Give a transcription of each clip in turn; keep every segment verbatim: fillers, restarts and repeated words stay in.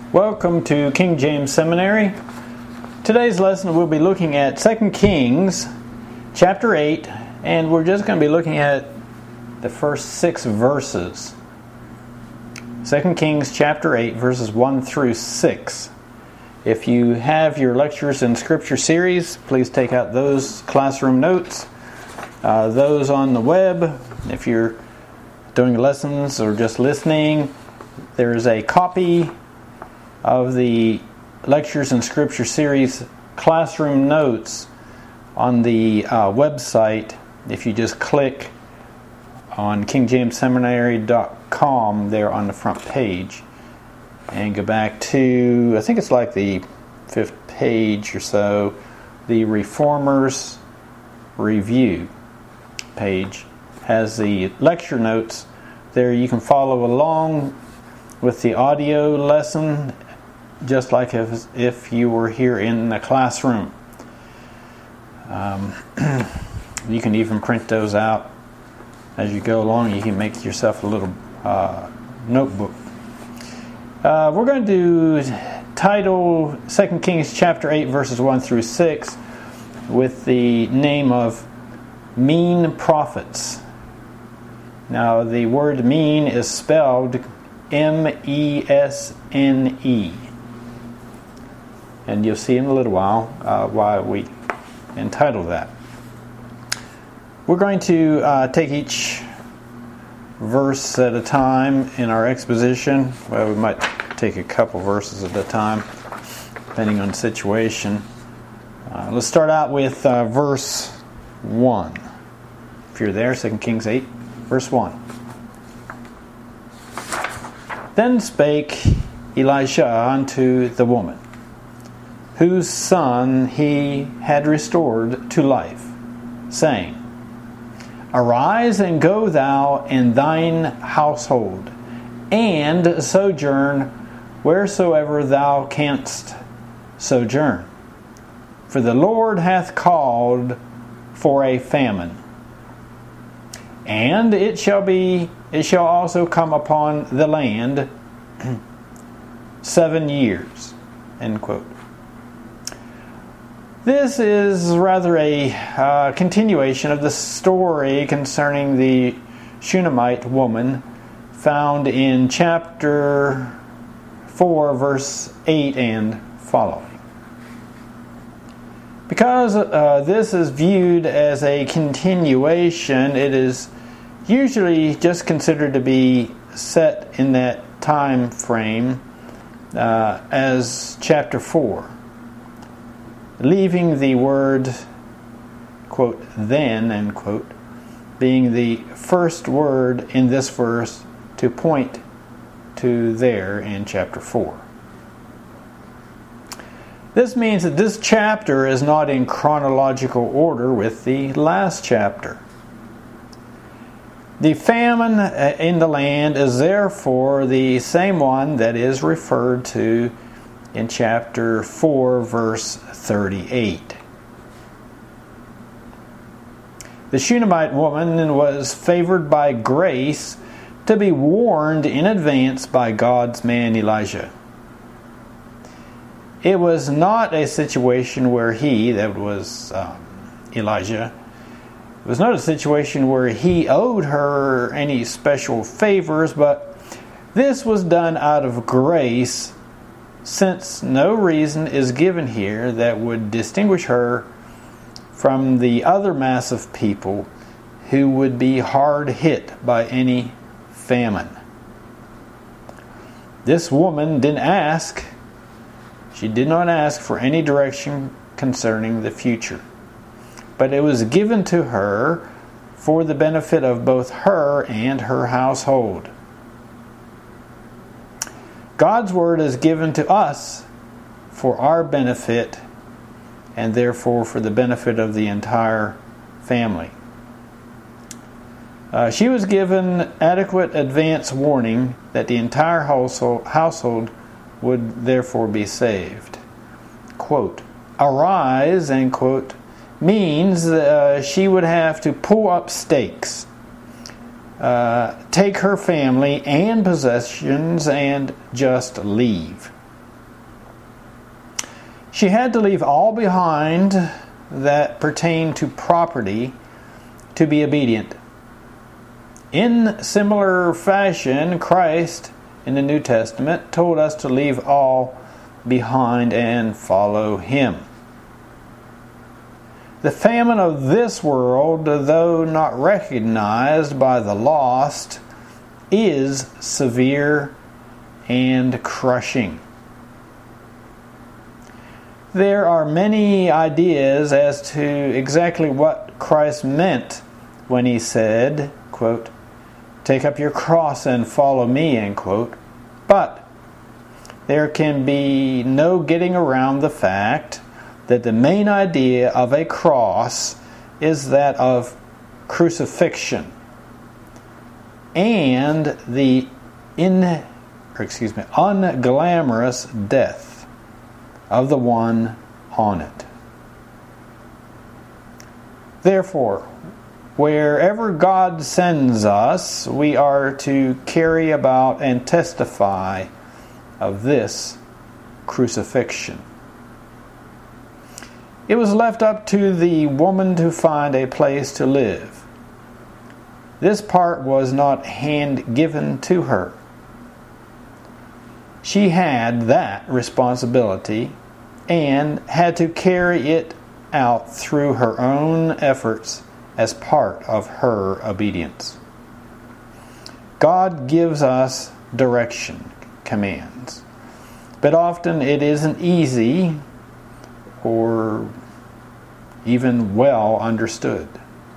Welcome to King James Seminary. Today's lesson we'll be looking at Second Kings chapter eight, and we're just going to be looking at the first six verses. Second Kings chapter eight, verses one through six. If you have your lectures in Scripture series, please take out those classroom notes. Uh, those on the web, if you're doing lessons or just listening, there is a copy of the Lectures in Scripture series classroom notes on the uh, website. If you just click on king james seminary dot com there on the front page and go back to, I think it's like the fifth page or so, the Reformers Review page has the lecture notes. There you can follow along with the audio lesson just like if, if you were here in the classroom. Um, you can even print those out as you go along. You can make yourself a little uh, notebook. Uh, we're going to title Second Kings chapter eight verses one through six with the name of Mean Prophets. Now the word mean is spelled M E S N E. And you'll see in a little while uh, why we entitled that. We're going to uh, take each verse at a time in our exposition. Well, we might take a couple verses at a time, depending on the situation. Uh, let's start out with uh, verse one. If you're there, Second Kings eight, verse one. Then spake Elisha unto the woman, whose son he had restored to life, saying, Arise and go thou and thine household, and sojourn wheresoever thou canst sojourn. For the Lord hath called for a famine. And it shall be, it shall also come upon the land seven years. End quote. This is rather a uh, continuation of the story concerning the Shunammite woman found in chapter four, verse eight and following. Because uh, this is viewed as a continuation, it is usually just considered to be set in that time frame uh, as chapter four. Leaving the word, quote, then, end quote, being the first word in this verse to point to there in chapter four. This means that this chapter is not in chronological order with the last chapter. The famine in the land is therefore the same one that is referred to in chapter four, verse thirty-eight. The Shunammite woman was favored by grace to be warned in advance by God's man Elijah. It was not a situation where he, that was um, Elijah, it was not a situation where he owed her any special favors, but this was done out of grace, since no reason is given here that would distinguish her from the other mass of people who would be hard hit by any famine. This woman didn't ask, she did not ask for any direction concerning the future, but it was given to her for the benefit of both her and her household. God's word is given to us for our benefit and therefore for the benefit of the entire family. Uh, she was given adequate advance warning that the entire household, household would therefore be saved. Quote, arise, end quote, means uh, she would have to pull up stakes, uh, take her family and possessions, and just leave. She had to leave all behind that pertained to property to be obedient. In similar fashion, Christ in the New Testament told us to leave all behind and follow Him. The famine of this world, though not recognized by the lost, is severe and crushing. There are many ideas as to exactly what Christ meant when He said, quote, "Take up your cross and follow me," end quote. But there can be no getting around the fact that the main idea of a cross is that of crucifixion and the in, or excuse me, unglamorous death of the one on it. Therefore, wherever God sends us, we are to carry about and testify of this crucifixion. It was left up to the woman to find a place to live. This part was not hand-given to her. She had that responsibility and had to carry it out through her own efforts as part of her obedience. God gives us direction, commands, but often it isn't easy or even well understood.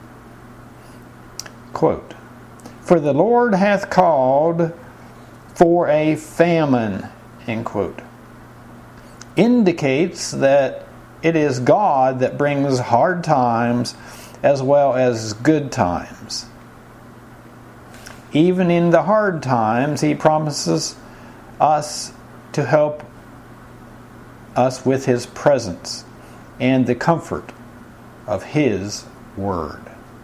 Quote, "For the Lord hath called for a famine," end quote, indicates that it is God that brings hard times as well as good times. Even in the hard times, He promises us to help us with His presence and the comfort of His Word.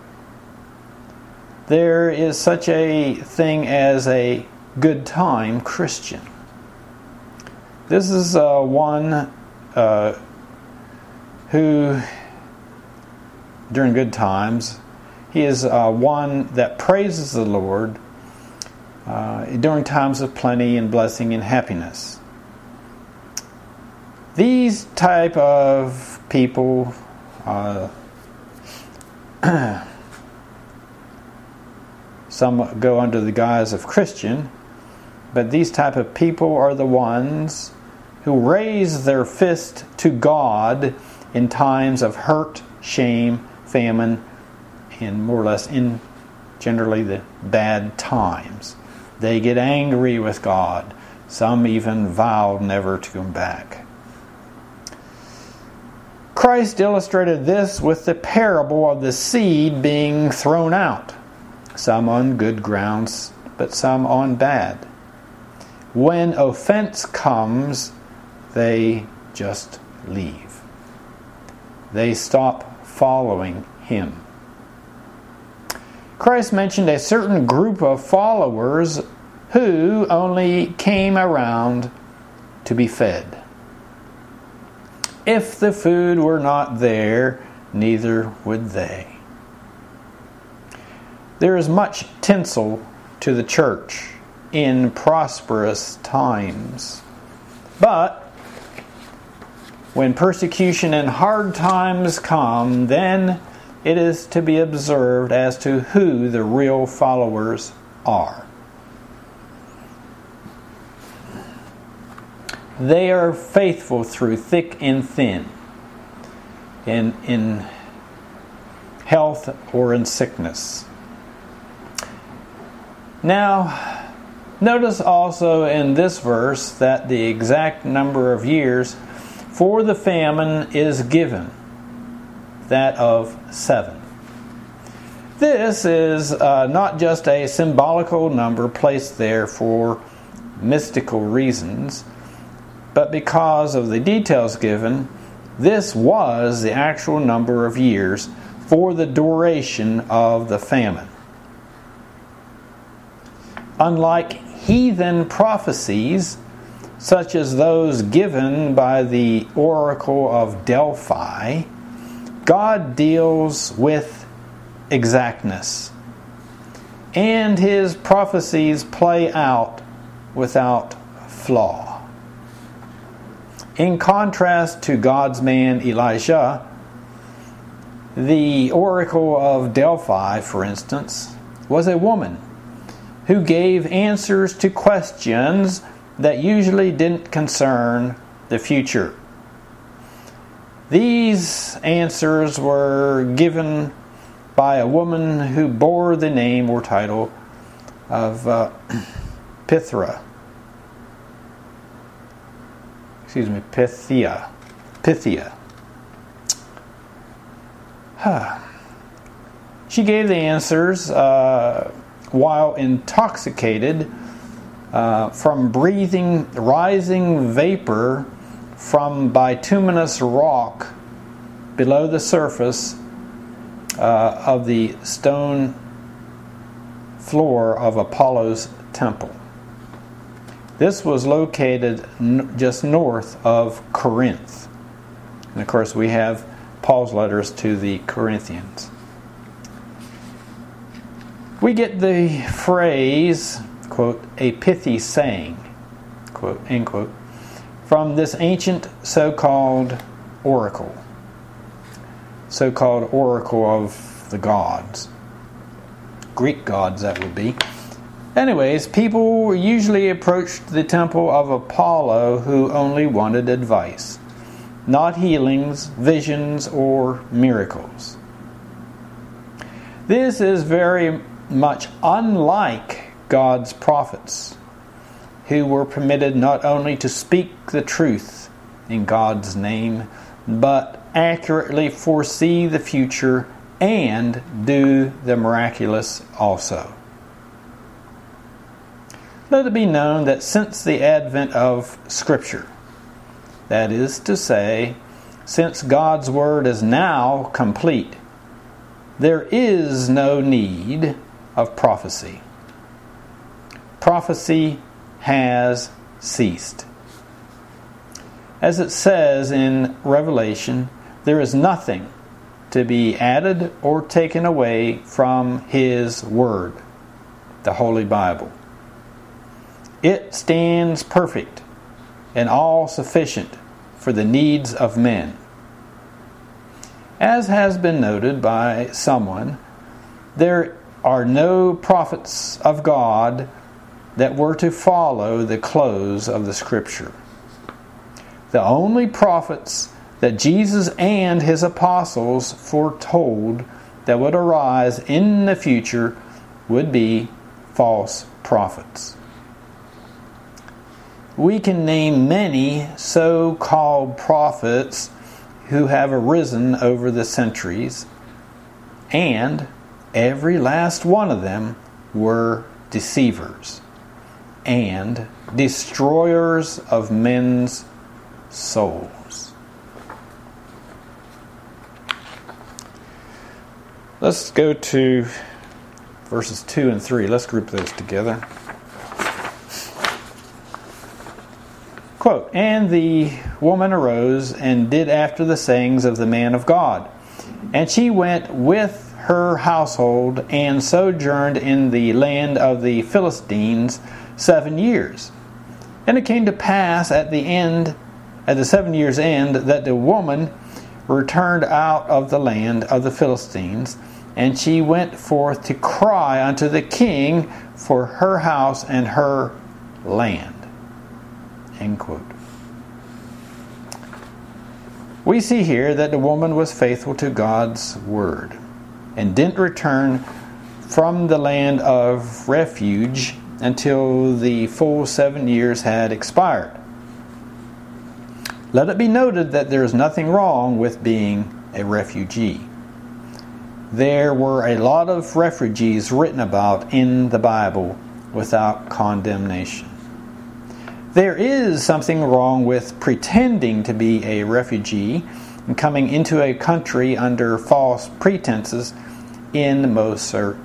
There is such a thing as a good time Christian. This is uh, one uh, who, during good times, he is uh, one that praises the Lord uh, during times of plenty and blessing and happiness. These type of people, uh, some go under the guise of Christian, but these type of people are the ones who raise their fist to God in times of hurt, shame, famine, and more or less in generally the bad times. They get angry with God. Some even vow never to come back. Christ illustrated this with the parable of the seed being thrown out, some on good grounds, but some on bad. When offense comes, they just leave. They stop following Him. Christ mentioned a certain group of followers who only came around to be fed. If the food were not there, neither would they. There is much tinsel to the church in prosperous times. But when persecution and hard times come, then it is to be observed as to who the real followers are. They are faithful through thick and thin, in, in health or in sickness. Now, notice also in this verse that the exact number of years for the famine is given, that of seven. This is uh, not just a symbolical number placed there for mystical reasons, but because of the details given, this was the actual number of years for the duration of the famine. Unlike heathen prophecies, such as those given by the Oracle of Delphi, God deals with exactness, and his prophecies play out without flaw. In contrast to God's man Elijah, the Oracle of Delphi, for instance, was a woman who gave answers to questions that usually didn't concern the future. These answers were given by a woman who bore the name or title of uh, Pythia. Excuse me, Pythia. Pythia. Huh. She gave the answers uh, while intoxicated uh, from breathing rising vapor from bituminous rock below the surface uh, of the stone floor of Apollo's temple. This was located n- just north of Corinth. And of course we have Paul's letters to the Corinthians. We get the phrase, quote, a pithy saying, quote, end quote, from this ancient so-called oracle. So-called oracle of the gods. Greek gods, that would be. Anyways, people usually approached the temple of Apollo who only wanted advice, not healings, visions, or miracles. This is very much unlike God's prophets, who were permitted not only to speak the truth in God's name, but accurately foresee the future and do the miraculous also. Let it be known that since the advent of Scripture, that is to say, since God's Word is now complete, there is no need of prophecy. Prophecy has ceased. As it says in Revelation, there is nothing to be added or taken away from His Word, the Holy Bible. It stands perfect and all sufficient for the needs of men. As has been noted by someone, there are no prophets of God that were to follow the close of the Scripture. The only prophets that Jesus and His apostles foretold that would arise in the future would be false prophets. We can name many so-called prophets who have arisen over the centuries, and every last one of them were deceivers and destroyers of men's souls. Let's go to verses two and three. Let's group those together. Quote, and the woman arose and did after the sayings of the man of God. And she went with her household and sojourned in the land of the Philistines seven years. And it came to pass at the end, at the seven years' end, that the woman returned out of the land of the Philistines, and she went forth to cry unto the king for her house and her land. End quote. We see here that the woman was faithful to God's word and didn't return from the land of refuge until the full seven years had expired. Let it be noted that there is nothing wrong with being a refugee. There were a lot of refugees written about in the Bible without condemnation. There is something wrong with pretending to be a refugee and coming into a country under false pretenses in most cir-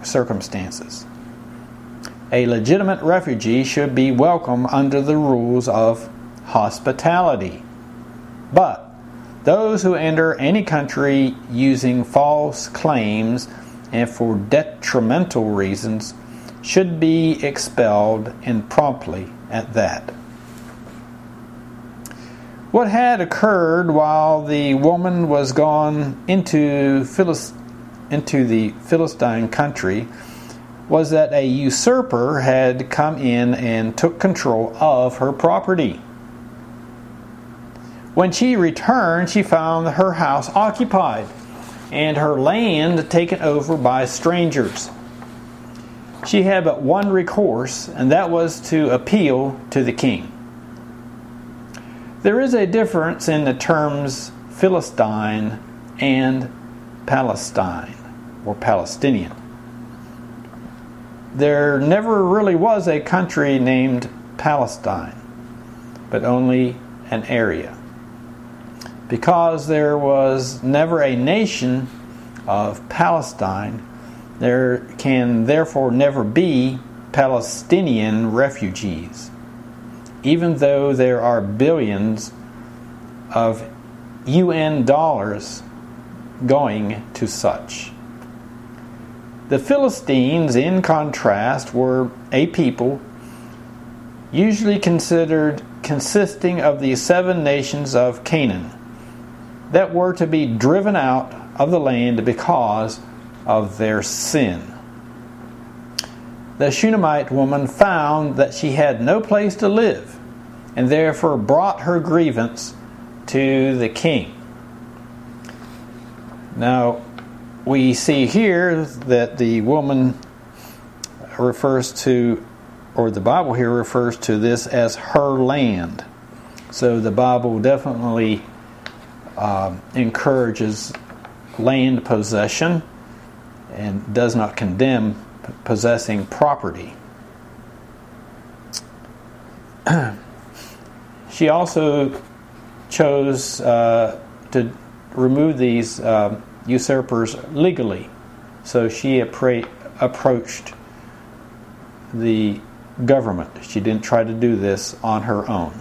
circumstances. A legitimate refugee should be welcome under the rules of hospitality. But those who enter any country using false claims and for detrimental reasons should be expelled, and promptly at that. What had occurred while the woman was gone into, Philist- into the Philistine country was that a usurper had come in and took control of her property. When she returned, she found her house occupied and her land taken over by strangers. She had but one recourse, and that was to appeal to the king. There is a difference in the terms Philistine and Palestine, or Palestinian. There never really was a country named Palestine, but only an area. Because there was never a nation of Palestine, there can therefore never be Palestinian refugees, even though there are billions of U N dollars going to such. The Philistines, in contrast, were a people usually considered consisting of the seven nations of Canaan that were to be driven out of the land because of their sin. The Shunammite woman found that she had no place to live, and therefore brought her grievance to the king. Now, we see here that the woman refers to, or the Bible here refers to this as her land. So the Bible definitely uh, encourages land possession and does not condemn possessing property. She also chose uh, to remove these uh, usurpers legally. So she appra- approached the government. She didn't try to do this on her own.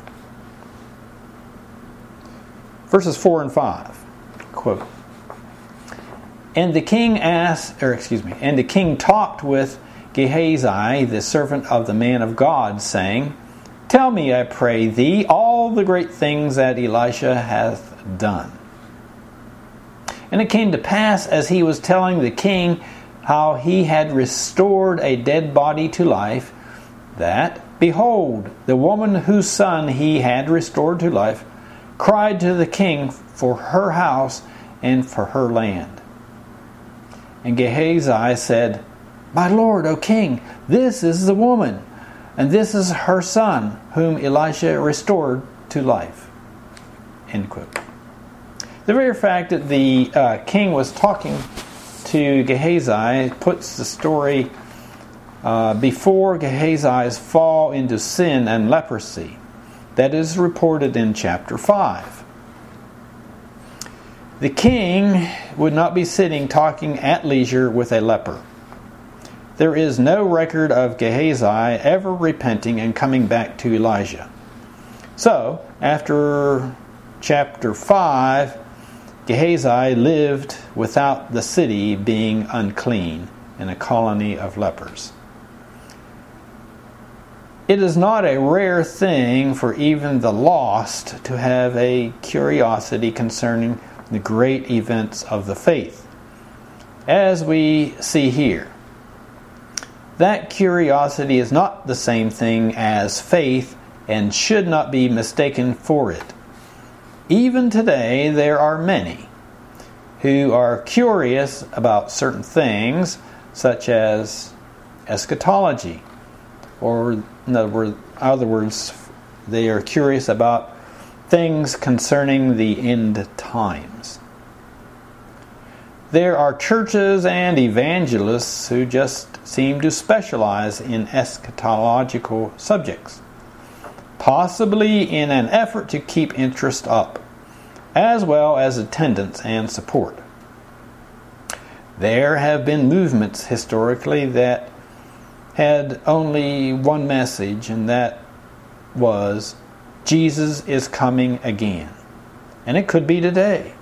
Verses four and five, quote, And the king asked, or excuse me, and the king talked with Gehazi, the servant of the man of God, saying, Tell me, I pray thee, all the great things that Elisha hath done. And it came to pass, as he was telling the king how he had restored a dead body to life, that, behold, the woman whose son he had restored to life cried to the king for her house and for her land. And Gehazi said, My lord, O king, this is the woman, and this is her son, whom Elisha restored to life. End quote. The very fact that the uh, king was talking to Gehazi puts the story uh, before Gehazi's fall into sin and leprosy. That is reported in chapter five. The king would not be sitting talking at leisure with a leper. There is no record of Gehazi ever repenting and coming back to Elijah. So, after chapter five, Gehazi lived without the city being unclean in a colony of lepers. It is not a rare thing for even the lost to have a curiosity concerning the great events of the faith, as we see here. That curiosity is not the same thing as faith and should not be mistaken for it. Even today, there are many who are curious about certain things, such as eschatology, or in other words, other words, they are curious about things concerning the end times. There are churches and evangelists who just seem to specialize in eschatological subjects, possibly in an effort to keep interest up, as well as attendance and support. There have been movements historically that had only one message, and that was Jesus is coming again. And it could be today.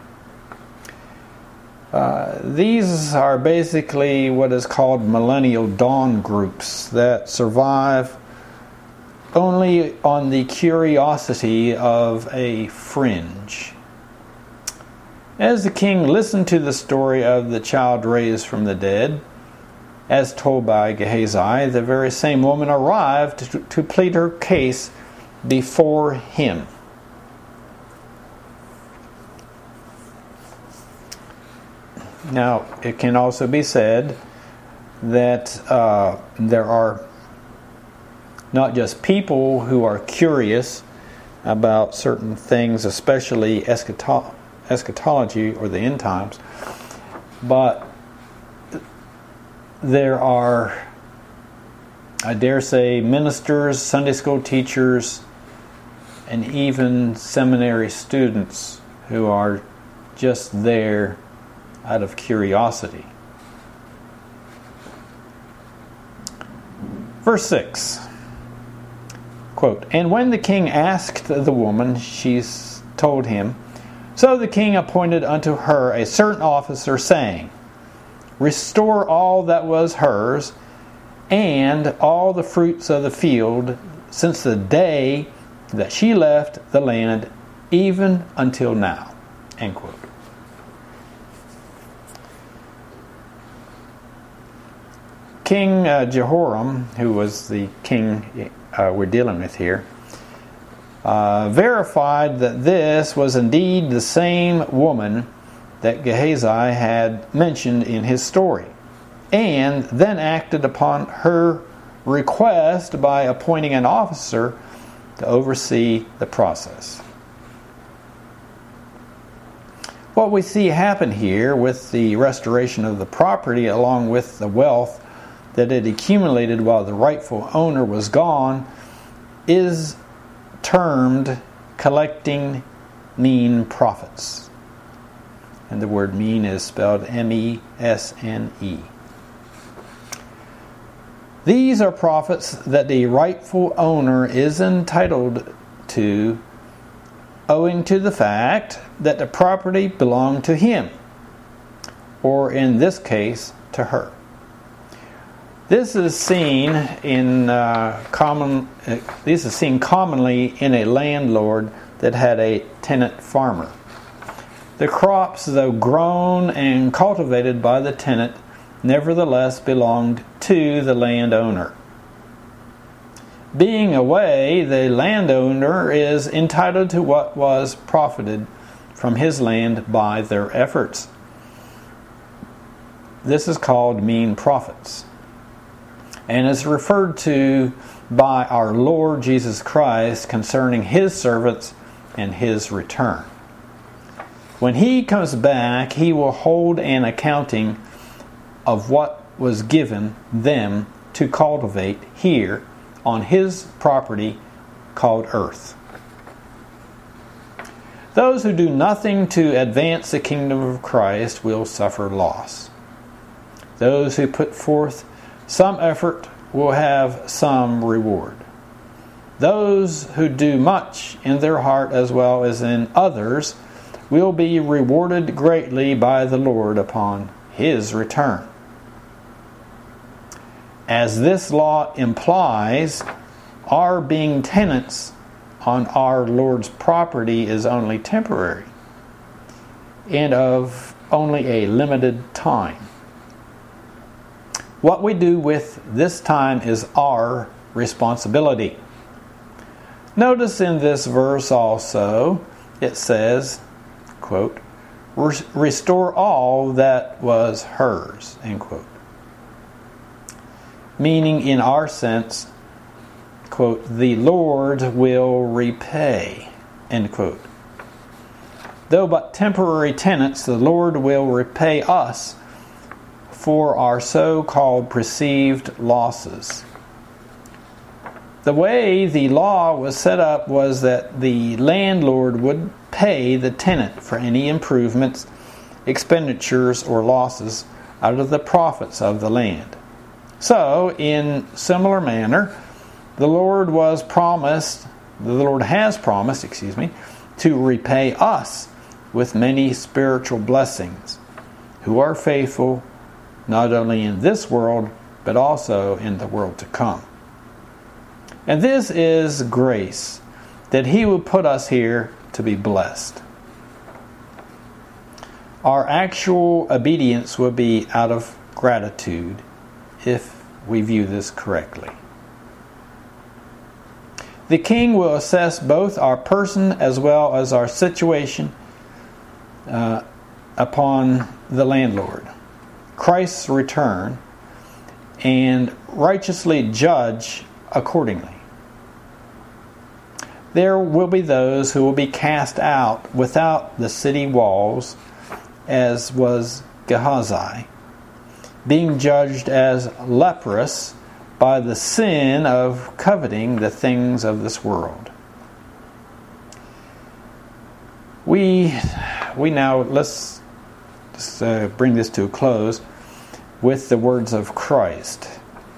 Uh, these are basically what is called millennial dawn groups that survive only on the curiosity of a fringe. As the king listened to the story of the child raised from the dead, as told by Gehazi, the very same woman arrived to, to plead her case before him. Now, it can also be said that uh, there are not just people who are curious about certain things, especially eschato- eschatology or the end times, but there are, I dare say, ministers, Sunday school teachers, and even seminary students who are just there out of curiosity. Verse six, quote, "And when the king asked the woman, she told him, so the king appointed unto her a certain officer, saying, Restore all that was hers, and all the fruits of the field, since the day that she left the land, even until now." End quote. King uh, Jehoram, who was the king uh, we're dealing with here, uh, verified that this was indeed the same woman that Gehazi had mentioned in his story, and then acted upon her request by appointing an officer to oversee the process. What we see happen here with the restoration of the property, along with the wealth that had accumulated while the rightful owner was gone, is termed collecting mean profits. And the word mean is spelled M E S N E. These are profits that the rightful owner is entitled to, owing to the fact that the property belonged to him, or in this case, to her. This is seen in uh, common. Uh, this is seen commonly in a landlord that had a tenant farmer. The crops, though grown and cultivated by the tenant, nevertheless belonged to the landowner. Being away, the landowner is entitled to what was profited from his land by their efforts. This is called mean profits, and is referred to by our Lord Jesus Christ concerning His servants and His return. When He comes back, He will hold an accounting of what was given them to cultivate here on His property called earth. Those who do nothing to advance the kingdom of Christ will suffer loss. Those who put forth some effort will have some reward. Those who do much in their heart as well as in others will be rewarded greatly by the Lord upon His return. As this law implies, our being tenants on our Lord's property is only temporary and of only a limited time. What we do with this time is our responsibility. Notice in this verse also, it says, quote, "Restore all that was hers," end quote. Meaning in our sense, quote, "the Lord will repay," end quote. Though but temporary tenants, the Lord will repay us for our so-called perceived losses. The way the law was set up was that the landlord would pay the tenant for any improvements, expenditures, or losses out of the profits of the land. So, in similar manner, the Lord was promised the Lord has promised, excuse me, to repay us with many spiritual blessings, who are faithful not only in this world, but also in the world to come. And this is grace, that He will put us here to be blessed. Our actual obedience will be out of gratitude if we view this correctly. The King will assess both our person as well as our situation uh, upon the landlord, Christ's return, and righteously judge accordingly. There will be those who will be cast out without the city walls, as was Gehazi, being judged as leprous by the sin of coveting the things of this world. We we now, let's just, uh, bring this to a close with the words of Christ.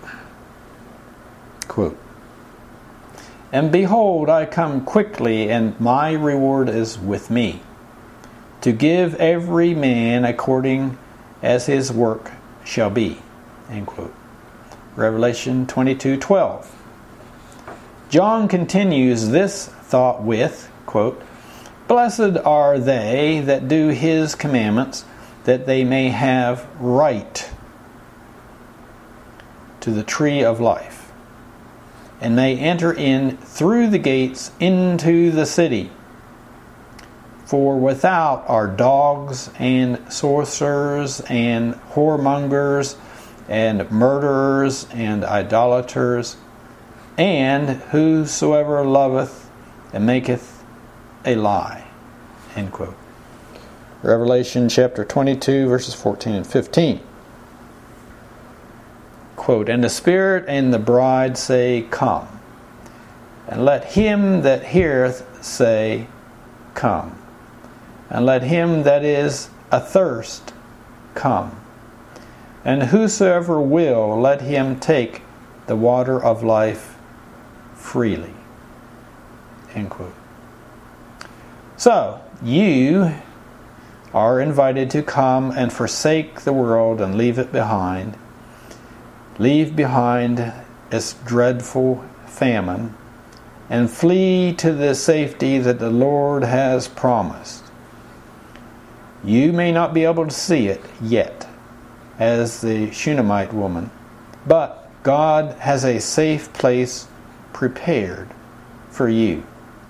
Quote, "And behold, I come quickly, and my reward is with me, to give every man according as his work shall be." End quote. Revelation twenty-two twelve. John continues this thought with, quote, "Blessed are they that do His commandments, that they may have right to the tree of life, and may enter in through the gates into the city. For without are dogs and sorcerers and whoremongers and murderers and idolaters, and whosoever loveth and maketh a lie." End quote. Revelation chapter twenty-two, verses fourteen and fifteen. Quote, "And the Spirit and the bride say, Come. And let him that heareth say, Come. And let him that is athirst come. And whosoever will, let him take the water of life freely." End quote. So, you are invited to come and forsake the world and leave it behind. Leave behind its dreadful famine and flee to the safety that the Lord has promised. You may not be able to see it yet, as the Shunammite woman, but God has a safe place prepared for you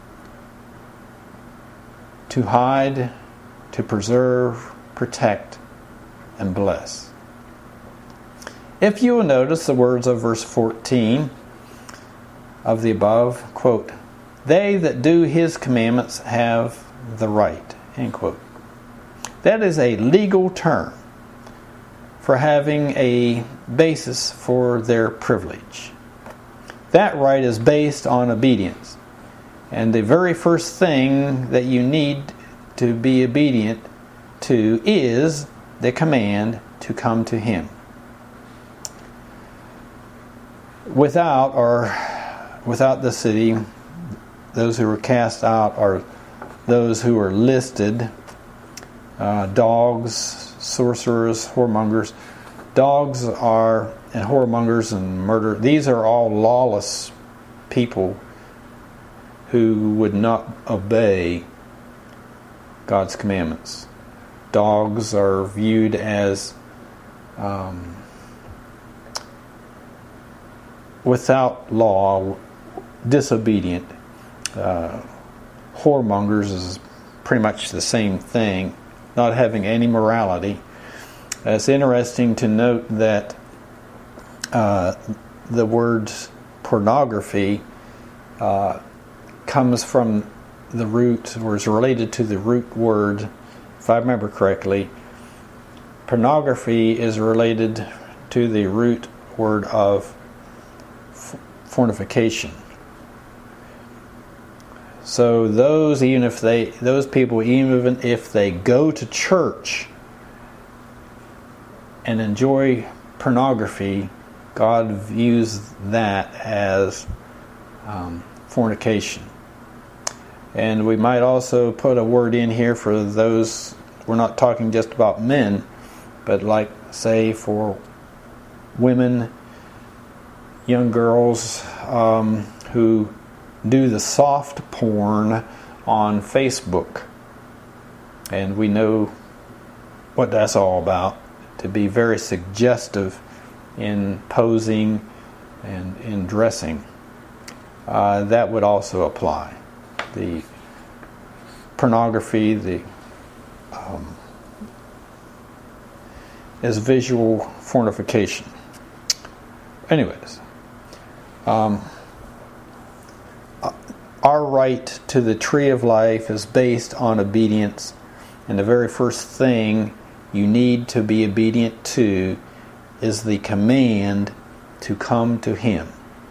to hide, to preserve, protect, and bless. If you will notice the words of verse fourteen of the above, quote, "They that do His commandments have the right," end quote. That is a legal term for having a basis for their privilege. That right is based on obedience. And the very first thing that you need to be obedient to is the command to come to Him. Without or without the city, those who were cast out are those who are listed: uh, dogs, sorcerers, whoremongers. Dogs are, and whoremongers and murder, these are all lawless people who would not obey God's commandments. Dogs are viewed as um, without law, disobedient. Uh, whoremongers is pretty much the same thing, not having any morality. Uh, it's interesting to note that uh, the word pornography uh, comes from the root, or is related to the root word, if I remember correctly. Pornography is related to the root word of fornication. So those, even if they, those people, even if they go to church and enjoy pornography, God views that as um, fornication. And we might also put a word in here for those, we're not talking just about men, but like, say, for women, young girls um, who do the soft porn on Facebook. And we know what that's all about, to be very suggestive in posing and in dressing. Uh, that would also apply. The pornography, the um, is visual fornication. Anyways, um, our right to the tree of life is based on obedience, and the very first thing you need to be obedient to is the command to come to Him.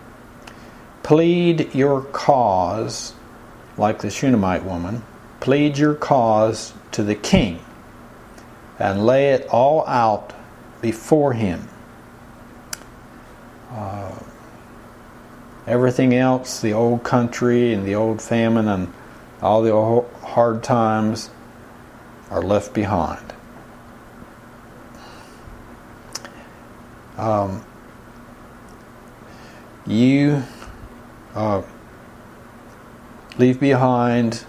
Plead your cause, like the Shunammite woman, plead your cause to the king and lay it all out before him. Uh, everything else, the old country and the old famine and all the old hard times, are left behind. Um, you uh, leave behind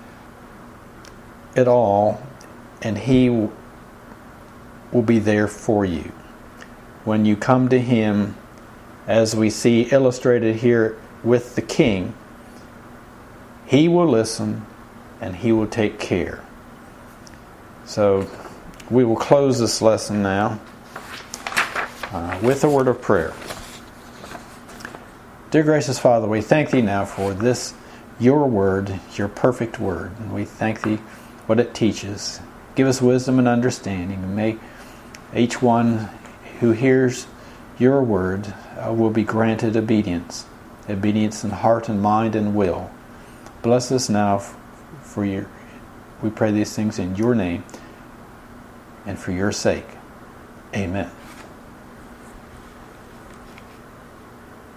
it all, and He w- will be there for you. When you come to Him, as we see illustrated here with the king, He will listen and He will take care. So we will close this lesson now uh, with a word of prayer. Dear gracious Father, we thank Thee now for this, Your word, Your perfect word. And we thank Thee what it teaches. Give us wisdom and understanding. And may each one who hears Your word uh, will be granted obedience. Obedience in heart and mind and will. Bless us now for Your... We pray these things in Your name and for Your sake. Amen.